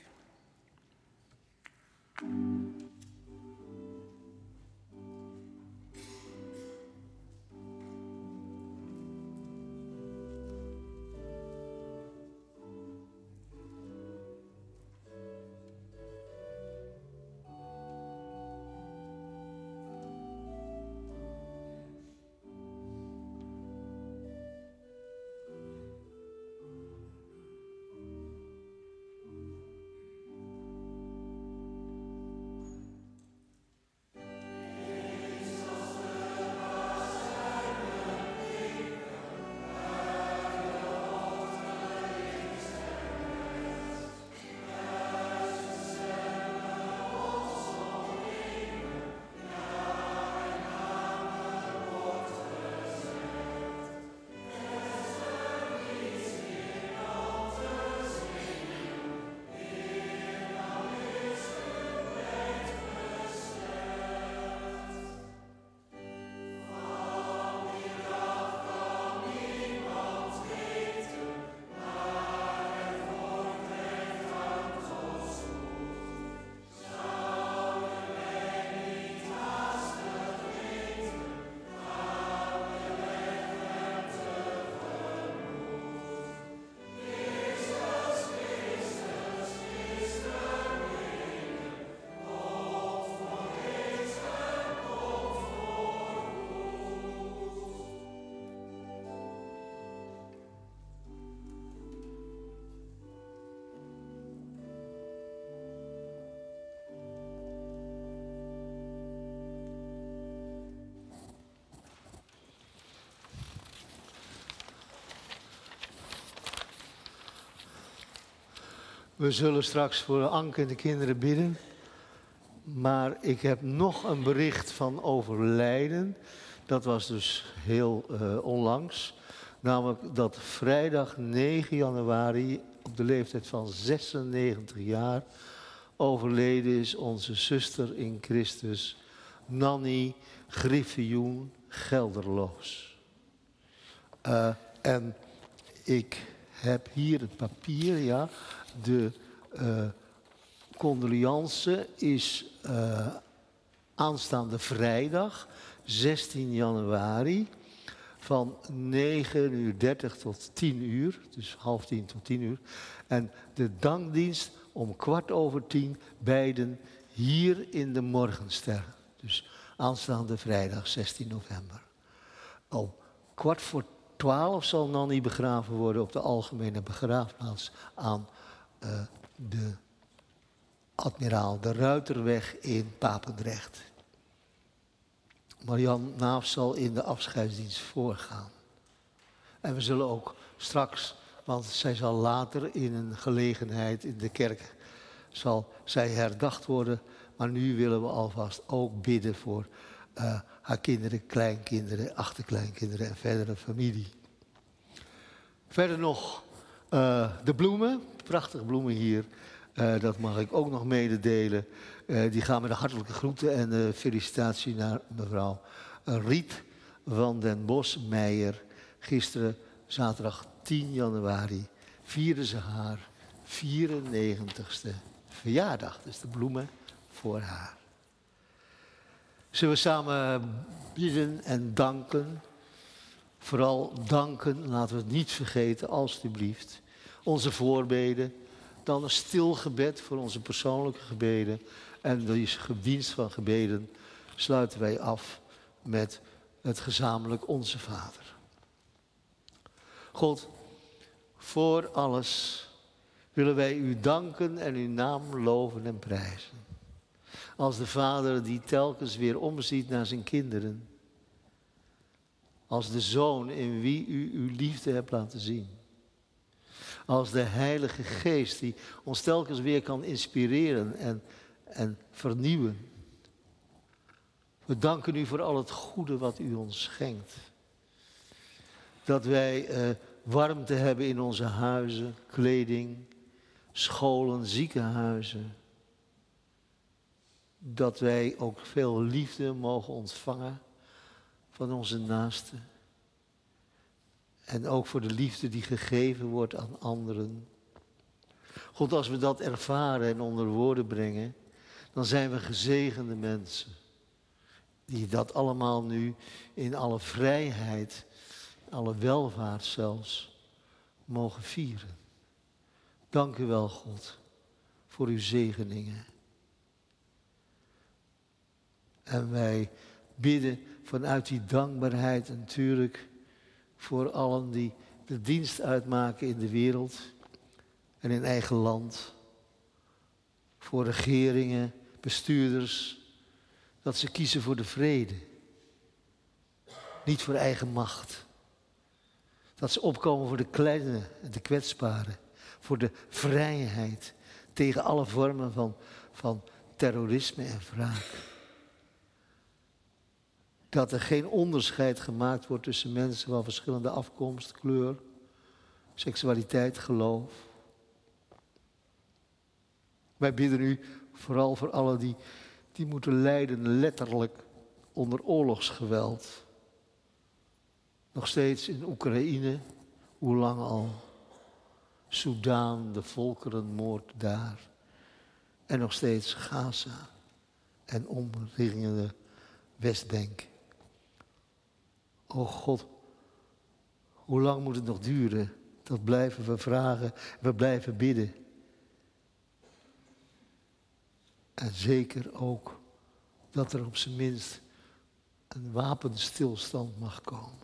We zullen straks voor Anke en de kinderen bidden. Maar ik heb nog een bericht van overlijden. Dat was dus heel uh, onlangs. Namelijk dat vrijdag negen januari op de leeftijd van zesennegentig jaar overleden is onze zuster in Christus, Nanny Griffioen Gelderloos. Uh, en ik heb hier het papier, ja. De uh, condoleance is uh, aanstaande vrijdag, zestien januari, van negen uur dertig tot tien uur, dus half tien tot tien uur. En de dankdienst om kwart over tien, beiden hier in de Morgenster. Dus aanstaande vrijdag, zestien november. Om kwart voor twaalf zal Nanny begraven worden op de algemene begraafplaats aan uh, de Admiraal de Ruiterweg in Papendrecht. Marian Naaf zal in de afscheidsdienst voorgaan. En we zullen ook straks, want zij zal later in een gelegenheid in de kerk, zal zij herdacht worden. Maar nu willen we alvast ook bidden voor uh, haar kinderen, kleinkinderen, achterkleinkinderen en verdere familie. Verder nog uh, de bloemen, prachtige bloemen hier. Uh, dat mag ik ook nog mededelen. Uh, die gaan met de hartelijke groeten en uh, felicitatie naar mevrouw Riet van den Bos Meijer. Gisteren, zaterdag tien januari, vierde ze haar vierennegentigste verjaardag. Dus de bloemen voor haar. Zullen we samen bidden en danken? Vooral danken, laten we het niet vergeten, alstublieft. Onze voorbeden. Dan een stil gebed voor onze persoonlijke gebeden. En deze dienst van gebeden sluiten wij af met het gezamenlijk Onze Vader. God, voor alles willen wij u danken en uw naam loven en prijzen. Als de vader die telkens weer omziet naar zijn kinderen. Als de zoon in wie u uw liefde hebt laten zien. Als de Heilige Geest die ons telkens weer kan inspireren en, en vernieuwen. We danken u voor al het goede wat u ons schenkt. Dat wij uh, warmte hebben in onze huizen, kleding, scholen, ziekenhuizen. Dat wij ook veel liefde mogen ontvangen van onze naasten. En ook voor de liefde die gegeven wordt aan anderen. God, als we dat ervaren en onder woorden brengen, dan zijn we gezegende mensen. Die dat allemaal nu in alle vrijheid, alle welvaart zelfs, mogen vieren. Dank u wel, God, voor uw zegeningen. En wij bidden vanuit die dankbaarheid natuurlijk voor allen die de dienst uitmaken in de wereld en in eigen land. Voor regeringen, bestuurders, dat ze kiezen voor de vrede. Niet voor eigen macht. Dat ze opkomen voor de kleine en de kwetsbaren. Voor de vrijheid tegen alle vormen van, van terrorisme en wraak. Dat er geen onderscheid gemaakt wordt tussen mensen van verschillende afkomst, kleur, seksualiteit, geloof. Wij bidden u vooral voor allen die, die moeten lijden letterlijk onder oorlogsgeweld. Nog steeds in Oekraïne, hoe lang al? Soudaan, de volkerenmoord daar. En nog steeds Gaza en omringende Westbank. O God, hoe lang moet het nog duren? Dat blijven we vragen, we blijven bidden. En zeker ook dat er op zijn minst een wapenstilstand mag komen.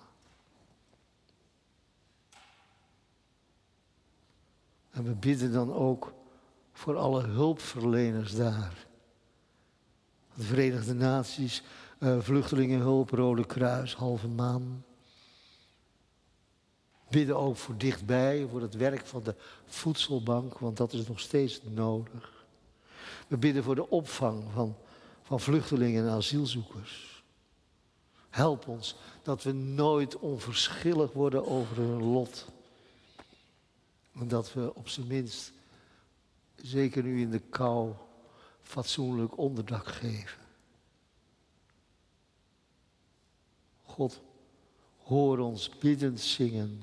En we bidden dan ook voor alle hulpverleners daar. De Verenigde Naties, uh, Vluchtelingenhulp, Rode Kruis, Halve Maan. bidden ook voor dichtbij, voor het werk van de voedselbank, want dat is nog steeds nodig. We bidden voor de opvang van, van vluchtelingen en asielzoekers. Help ons dat we nooit onverschillig worden over hun lot. En dat we op zijn minst, zeker nu in de kou, fatsoenlijk onderdak geven. God, hoor ons biddend zingen.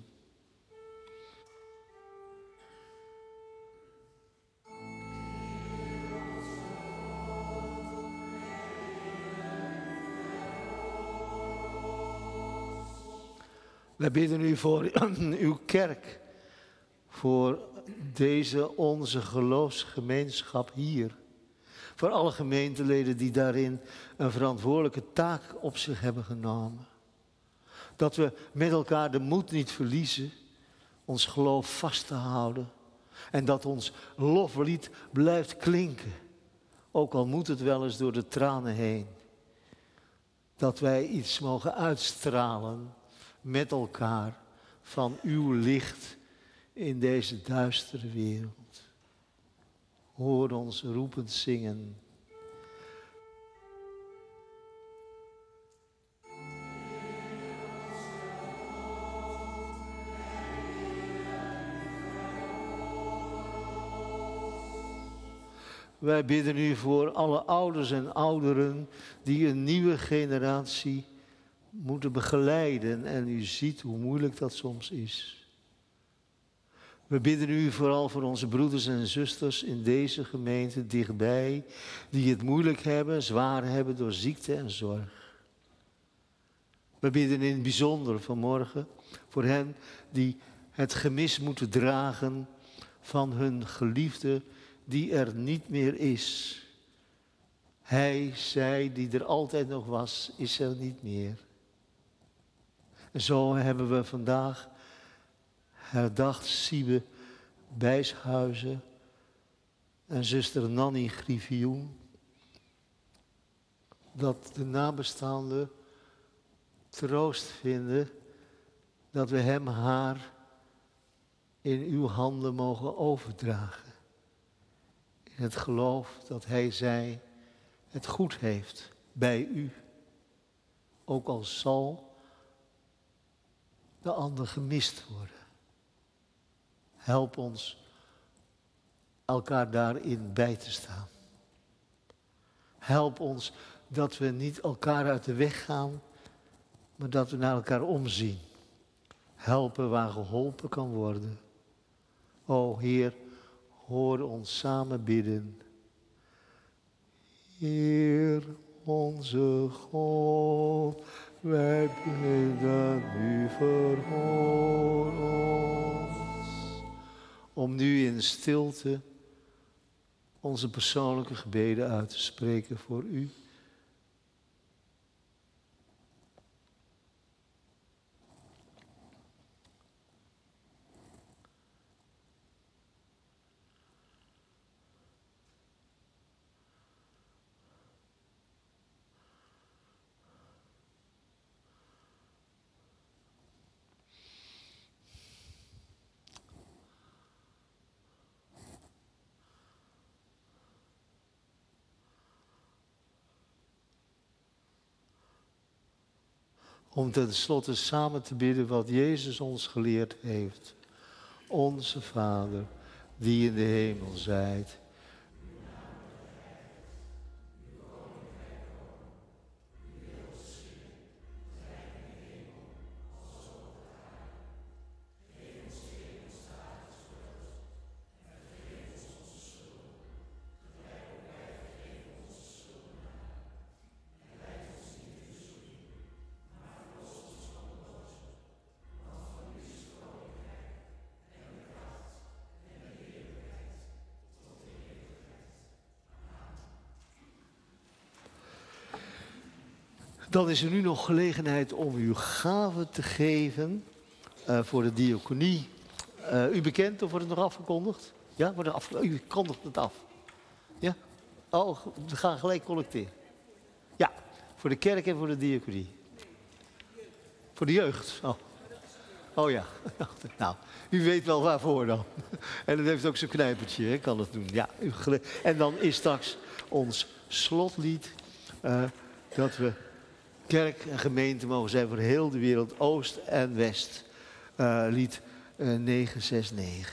Wij bidden u voor uw kerk, voor deze onze geloofsgemeenschap hier. Voor alle gemeenteleden die daarin een verantwoordelijke taak op zich hebben genomen. Dat we met elkaar de moed niet verliezen, ons geloof vast te houden. En dat ons loflied blijft klinken, ook al moet het wel eens door de tranen heen. Dat wij iets mogen uitstralen met elkaar van uw licht in deze duistere wereld. Hoor ons roepend zingen. Wij bidden u voor alle ouders en ouderen die een nieuwe generatie moeten begeleiden. En u ziet hoe moeilijk dat soms is. We bidden u vooral voor onze broeders en zusters in deze gemeente dichtbij, die het moeilijk hebben, zwaar hebben door ziekte en zorg. We bidden in het bijzonder vanmorgen voor hen die het gemis moeten dragen van hun geliefde die er niet meer is. Hij, zij die er altijd nog was, is er niet meer. En zo hebben we vandaag herdacht Siebe Bijshuizen en zuster Nanny Griffioen. Dat de nabestaanden troost vinden dat we hem haar in uw handen mogen overdragen. In het geloof dat hij zij het goed heeft bij u. Ook al zal de ander gemist worden. Help ons elkaar daarin bij te staan. Help ons dat we niet elkaar uit de weg gaan, maar dat we naar elkaar omzien. Helpen waar geholpen kan worden. O Heer, hoor ons samen bidden. Heer onze God, wij bidden u, verhoor ons. Om nu in stilte onze persoonlijke gebeden uit te spreken voor u. Om tenslotte samen te bidden wat Jezus ons geleerd heeft. Onze Vader, die in de hemel zijt. Dan is er nu nog gelegenheid om uw gaven te geven uh, voor de diaconie. Uh, u bekend of wordt het nog afgekondigd? Ja, wordt het afge- u kondigt het af. Ja? Oh, we gaan gelijk collecteren. Ja, voor de kerk en voor de diaconie. Voor de jeugd. Oh. Oh ja, nou, u weet wel waarvoor dan. En het heeft ook zo'n knijpertje, hè, kan het doen. Ja, u gele- en dan is straks ons slotlied uh, dat we kerk en gemeente mogen zijn voor heel de wereld, Oost en West. Uh, lied uh, negen zes negen.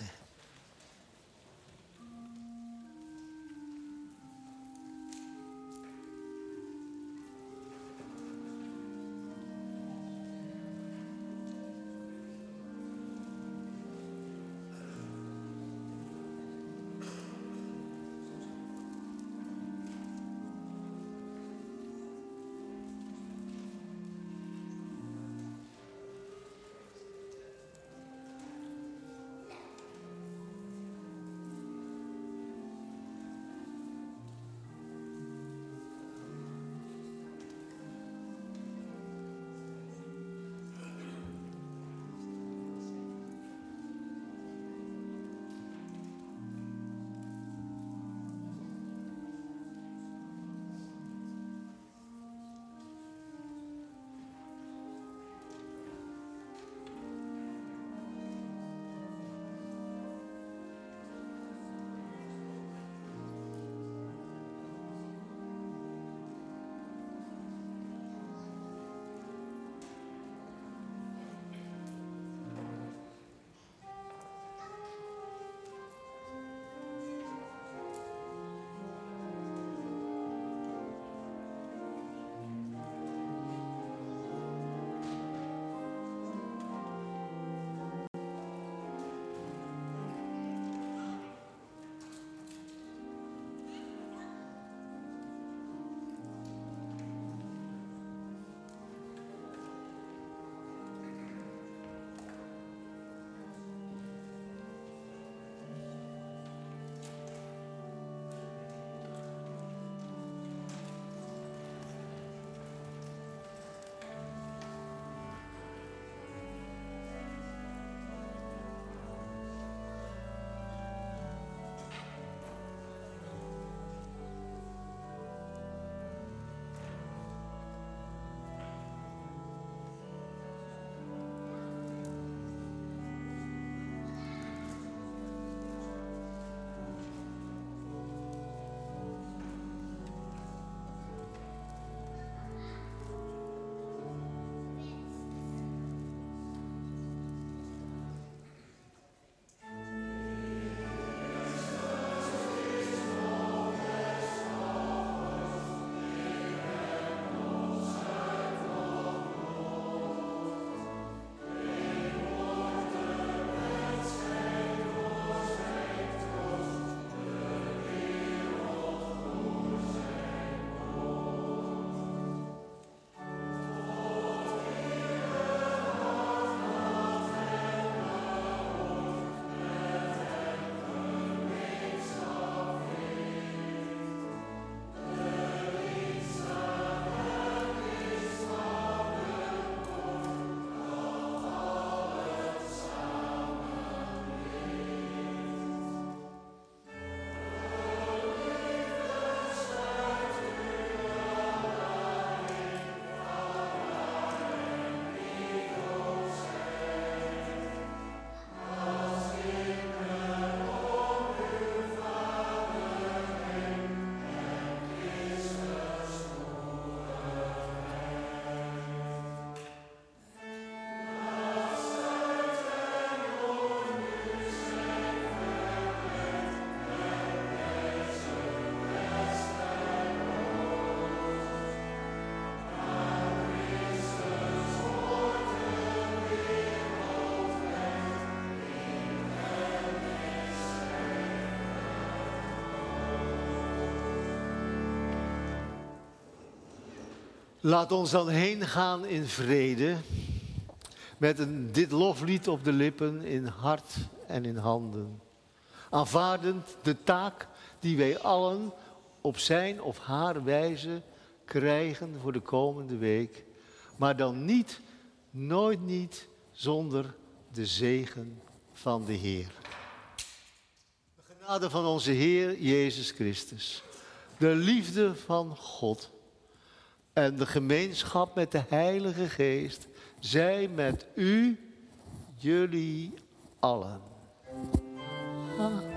Laat ons dan heen gaan in vrede, met een, dit loflied op de lippen, in hart en in handen. Aanvaardend de taak die wij allen op zijn of haar wijze krijgen voor de komende week. Maar dan niet, nooit niet, zonder de zegen van de Heer. De genade van onze Heer Jezus Christus, de liefde van God en de gemeenschap met de Heilige Geest, zij met u jullie allen. Ah.